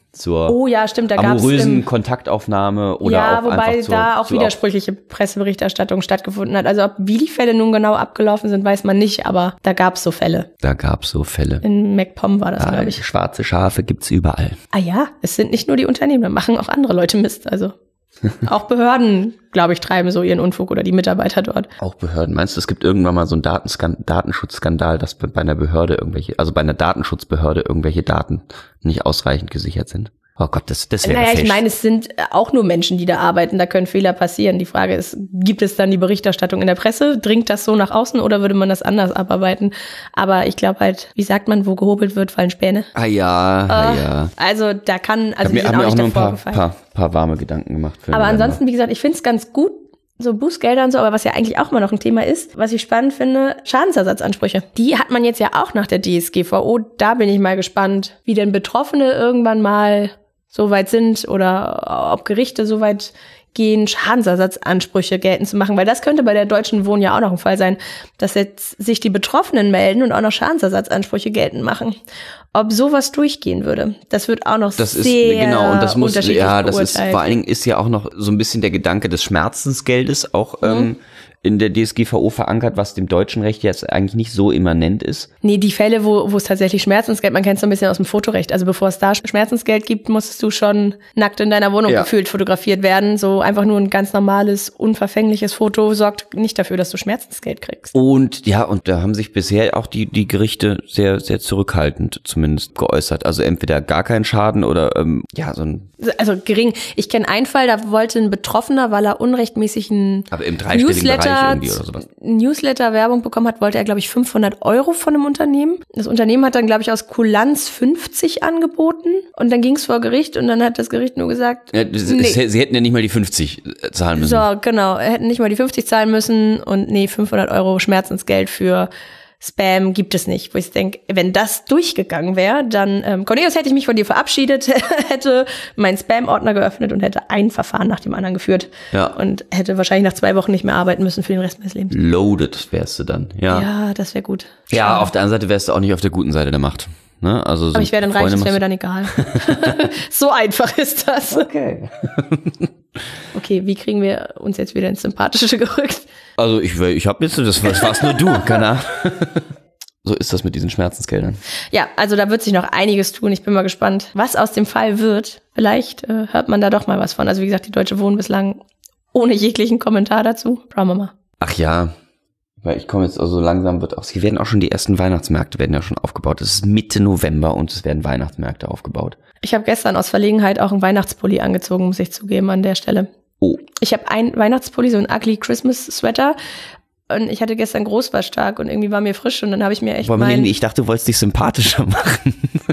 Speaker 1: zur
Speaker 2: oh, ja, stimmt, da gab's,
Speaker 1: amorösen
Speaker 2: ähm,
Speaker 1: Kontaktaufnahme oder
Speaker 2: ja,
Speaker 1: auch
Speaker 2: wobei
Speaker 1: einfach zur,
Speaker 2: da auch
Speaker 1: zur
Speaker 2: widersprüchliche Presseberichterstattung stattgefunden hat. Also ob wie die Fälle nun genau abgelaufen sind, weiß man nicht, aber da gab's so Fälle.
Speaker 1: Da gab's so Fälle.
Speaker 2: In MacPom war das,
Speaker 1: Ja,
Speaker 2: glaube ich.
Speaker 1: schwarze Schafe gibt's überall.
Speaker 2: Ah ja, es sind nicht nur die Unternehmen, da machen auch andere Leute Mist. Also auch Behörden, glaube ich, treiben so ihren Unfug oder die Mitarbeiter dort.
Speaker 1: Auch Behörden. Meinst du, es gibt irgendwann mal so einen Datenskan- Datenschutzskandal, dass bei einer Behörde irgendwelche, also bei einer Datenschutzbehörde irgendwelche Daten nicht ausreichend gesichert sind? Oh Gott, das, das wäre
Speaker 2: Naja,
Speaker 1: gefälscht.
Speaker 2: ich meine, es sind auch nur Menschen, die da arbeiten. Da können Fehler passieren. Die Frage ist, gibt es dann die Berichterstattung in der Presse? Dringt das so nach außen oder würde man das anders abarbeiten? Aber ich glaube halt, wie sagt man, wo gehobelt wird, fallen Späne.
Speaker 1: Ah ja, ah
Speaker 2: Äh,
Speaker 1: ja.
Speaker 2: Also da kann, also
Speaker 1: Hab
Speaker 2: die
Speaker 1: mir,
Speaker 2: sind
Speaker 1: hab
Speaker 2: auch
Speaker 1: mir auch
Speaker 2: nicht
Speaker 1: nur ein
Speaker 2: davor
Speaker 1: paar,
Speaker 2: gefallen.
Speaker 1: paar, paar warme Gedanken gemacht. Für
Speaker 2: Aber
Speaker 1: den
Speaker 2: ansonsten, wie gesagt, ich finde es ganz gut, so Bußgelder und so, aber was ja eigentlich auch mal noch ein Thema ist, was ich spannend finde, Schadensersatzansprüche. Die hat man jetzt ja auch nach der D S G V O. Da bin ich mal gespannt, wie denn Betroffene irgendwann mal so weit sind oder ob Gerichte so weit gehen, Schadensersatzansprüche geltend zu machen, weil das könnte bei der Deutschen Wohnen ja auch noch ein Fall sein, dass jetzt sich die Betroffenen melden und auch noch Schadensersatzansprüche geltend machen. Ob sowas durchgehen würde, das wird auch noch
Speaker 1: Das ist,
Speaker 2: sehr
Speaker 1: genau, und das muss,
Speaker 2: unterschiedlich
Speaker 1: ja, das ist,
Speaker 2: beurteilt.
Speaker 1: vor allen Dingen ist ja auch noch so ein bisschen der Gedanke des Schmerzensgeldes auch,
Speaker 2: Mhm.
Speaker 1: ähm, in der D S G V O verankert, was dem deutschen Recht jetzt eigentlich nicht so immanent ist.
Speaker 2: Nee, die Fälle, wo, wo es tatsächlich Schmerzensgeld, man kennt es so ein bisschen aus dem Fotorecht. Also bevor es da Schmerzensgeld gibt, musstest du schon nackt in deiner Wohnung
Speaker 1: Ja.
Speaker 2: gefühlt fotografiert werden. So einfach nur ein ganz normales, unverfängliches Foto sorgt nicht dafür, dass du Schmerzensgeld kriegst.
Speaker 1: Und ja, und da haben sich bisher auch die die Gerichte sehr sehr zurückhaltend zumindest geäußert. Also entweder gar keinen Schaden oder ähm, ja so ein,
Speaker 2: Also gering. Ich kenne einen Fall, da wollte ein Betroffener, weil er unrechtmäßigen
Speaker 1: aber im dreistelligen Bereich irgendwie oder sowas.
Speaker 2: Newsletter-Werbung bekommen hat, wollte er, glaube ich, fünfhundert Euro von einem Unternehmen. Das Unternehmen hat dann, glaube ich, aus Kulanz fünfzig angeboten und dann ging es vor Gericht und dann hat das Gericht nur gesagt,
Speaker 1: Ja, sie,
Speaker 2: nee.
Speaker 1: sie hätten ja nicht mal die fünfzig zahlen müssen.
Speaker 2: So, genau, hätten nicht mal die fünfzig zahlen müssen und nee, fünfhundert Euro Schmerzensgeld für Spam gibt es nicht. Wo ich denke, wenn das durchgegangen wäre, dann, ähm, Cornelius, hätte ich mich von dir verabschiedet, hätte meinen Spam-Ordner geöffnet und hätte ein Verfahren nach dem anderen geführt.
Speaker 1: Ja.
Speaker 2: Und hätte wahrscheinlich nach zwei Wochen nicht mehr arbeiten müssen für den Rest meines Lebens.
Speaker 1: Loaded wärst du dann, ja.
Speaker 2: Ja, das wäre gut.
Speaker 1: Ja,
Speaker 2: Schade.
Speaker 1: auf der anderen Seite wärst du auch nicht auf der guten Seite der Macht. Ne? Also so
Speaker 2: Aber ich wäre dann reich,
Speaker 1: Freunde
Speaker 2: das wäre mir
Speaker 1: machst-
Speaker 2: dann egal. So einfach ist das.
Speaker 1: Okay.
Speaker 2: Okay, wie kriegen wir uns jetzt wieder ins Sympathische gerückt?
Speaker 1: Also ich, ich habe jetzt, das, das warst nur du, keine Ahnung. So ist das mit diesen Schmerzensgeldern.
Speaker 2: Ja, also da wird sich noch einiges tun. Ich bin mal gespannt, was aus dem Fall wird. Vielleicht äh, hört man da doch mal was von. Also wie gesagt, die Deutsche Wohnen bislang ohne jeglichen Kommentar dazu. Schauen wir mal.
Speaker 1: Ach ja, weil ich komme jetzt also langsam wird auch, hier werden auch schon die ersten Weihnachtsmärkte werden ja schon aufgebaut. Es ist Mitte November und es werden Weihnachtsmärkte aufgebaut.
Speaker 2: Ich habe gestern aus Verlegenheit auch einen Weihnachtspulli angezogen, muss ich zugeben an der Stelle.
Speaker 1: Oh.
Speaker 2: Ich habe einen Weihnachtspulli, so ein ugly Christmas Sweater. Und ich hatte gestern Großvatertag und irgendwie war mir frisch und dann habe ich mir echt
Speaker 1: Wollen wir
Speaker 2: meinen...
Speaker 1: den, ich dachte, du wolltest dich sympathischer machen.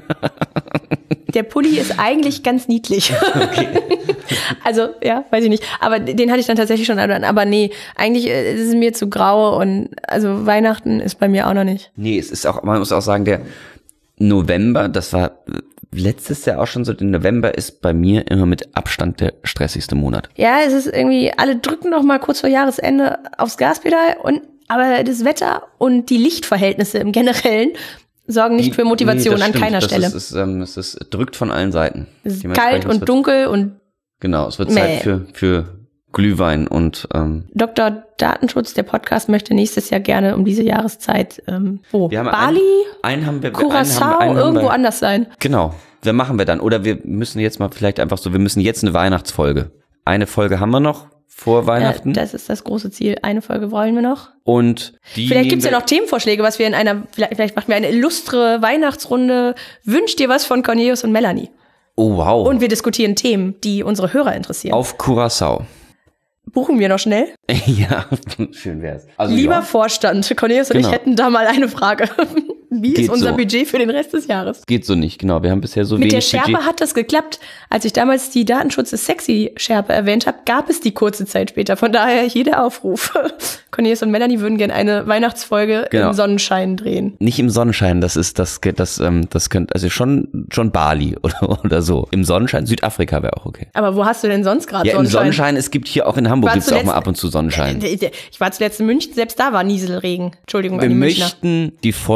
Speaker 2: Der Pulli ist eigentlich ganz niedlich.
Speaker 1: Okay.
Speaker 2: Also, ja, weiß ich nicht. Aber den hatte ich dann tatsächlich schon an. Aber nee, eigentlich ist es mir zu grau und also Weihnachten ist bei mir auch noch nicht.
Speaker 1: Nee, es ist auch, man muss auch sagen, der November, das war letztes Jahr auch schon so, der November ist bei mir immer mit Abstand der stressigste Monat.
Speaker 2: Ja, es ist irgendwie, alle drücken noch mal kurz vor Jahresende aufs Gaspedal und aber das Wetter und die Lichtverhältnisse im Generellen sorgen nicht
Speaker 1: Die-
Speaker 2: für Motivation
Speaker 1: nee, das
Speaker 2: an
Speaker 1: stimmt.
Speaker 2: keiner
Speaker 1: das
Speaker 2: Stelle.
Speaker 1: Ist, es, ist, ähm, es ist drückt von allen Seiten.
Speaker 2: Es ist
Speaker 1: Dementsprechend,
Speaker 2: kalt
Speaker 1: es
Speaker 2: und
Speaker 1: wird,
Speaker 2: dunkel und
Speaker 1: Genau, es wird
Speaker 2: Mäh.
Speaker 1: Zeit für, für Glühwein und ähm,
Speaker 2: Doktor Datenschutz, der Podcast, möchte nächstes Jahr gerne um diese Jahreszeit ähm, wo?
Speaker 1: wir haben
Speaker 2: Bali,
Speaker 1: einen, einen haben wir,
Speaker 2: Curaçao,
Speaker 1: einen haben, einen haben
Speaker 2: irgendwo
Speaker 1: wir,
Speaker 2: anders sein.
Speaker 1: Genau, wir machen wir dann. Oder wir müssen jetzt mal vielleicht einfach so, wir müssen jetzt eine Weihnachtsfolge. Eine Folge haben wir noch vor Weihnachten.
Speaker 2: Ja, das ist das große Ziel. Eine Folge wollen wir noch.
Speaker 1: Und die
Speaker 2: Vielleicht gibt's ja
Speaker 1: nehmen
Speaker 2: noch Themenvorschläge, was wir in einer, vielleicht, vielleicht machen wir eine illustre Weihnachtsrunde. Wünscht dir was von Cornelius und Melanie?
Speaker 1: wir- Oh wow.
Speaker 2: Und wir diskutieren Themen, die unsere Hörer interessieren.
Speaker 1: auf Curaçao.
Speaker 2: Buchen wir noch schnell?
Speaker 1: Ja, schön wär's. Also
Speaker 2: Lieber
Speaker 1: ja.
Speaker 2: Vorstand, Cornelius und
Speaker 1: Genau.
Speaker 2: ich hätten da mal eine Frage. Wie
Speaker 1: Geht
Speaker 2: ist unser
Speaker 1: so.
Speaker 2: Budget für den Rest des Jahres?
Speaker 1: Geht so nicht, genau. Wir haben bisher so
Speaker 2: Mit der
Speaker 1: wenig
Speaker 2: Schärpe
Speaker 1: Budget.
Speaker 2: hat das geklappt. Als ich damals die Datenschutz ist sexy Schärpe erwähnt habe, gab es die kurze Zeit später. Von daher hier der Aufruf. Cornelius und Melanie würden gerne eine Weihnachtsfolge
Speaker 1: Genau.
Speaker 2: im Sonnenschein drehen.
Speaker 1: Nicht im Sonnenschein, das ist das das ähm, das könnte also schon schon Bali oder oder so. Im Sonnenschein Südafrika wäre auch okay.
Speaker 2: Aber wo hast du denn sonst gerade
Speaker 1: Ja, im
Speaker 2: Sonnenschein?
Speaker 1: Sonnenschein, es gibt hier auch in Hamburg
Speaker 2: War
Speaker 1: gibt's auch
Speaker 2: zuletzt-
Speaker 1: mal ab und zu Sonnenschein.
Speaker 2: Ich war zuletzt in München, selbst da war Nieselregen. Entschuldigung,
Speaker 1: Wir
Speaker 2: an die Münchner.
Speaker 1: möchten die Folge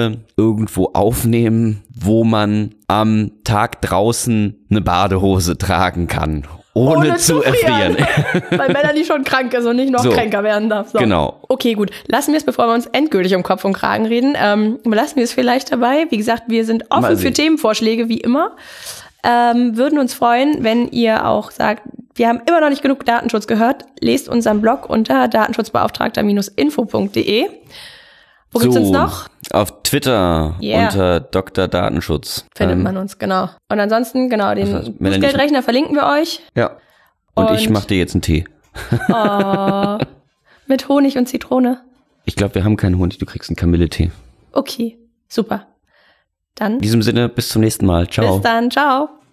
Speaker 1: Folge irgendwo aufnehmen, wo man am Tag draußen eine Badehose tragen kann. Ohne, Ohne zu erfrieren.
Speaker 2: Weil Melanie schon krank ist und nicht noch so, kränker werden darf. So.
Speaker 1: Genau.
Speaker 2: Okay, gut. Lassen wir es, bevor wir uns endgültig um Kopf und Kragen reden, ähm, lassen wir es vielleicht dabei. Wie gesagt, wir sind offen für Themenvorschläge, wie immer. Ähm, würden uns freuen, wenn ihr auch sagt, wir haben immer noch nicht genug Datenschutz gehört. Lest unseren Blog unter datenschutzbeauftragter Bindestrich info punkt de. Wo gibt's
Speaker 1: so,
Speaker 2: uns noch?
Speaker 1: Auf Twitter yeah. unter Doktor Datenschutz.
Speaker 2: Findet ähm, man uns, genau. Und ansonsten, genau, den Bußgeldrechner verlinken wir euch.
Speaker 1: Ja. Und, und ich mach dir jetzt einen Tee.
Speaker 2: Oh, mit Honig und Zitrone.
Speaker 1: Ich glaube, wir haben keinen Honig, du kriegst einen Kamilletee.
Speaker 2: Okay, super. Dann.
Speaker 1: In diesem Sinne, bis zum nächsten Mal. Ciao.
Speaker 2: Bis dann, ciao.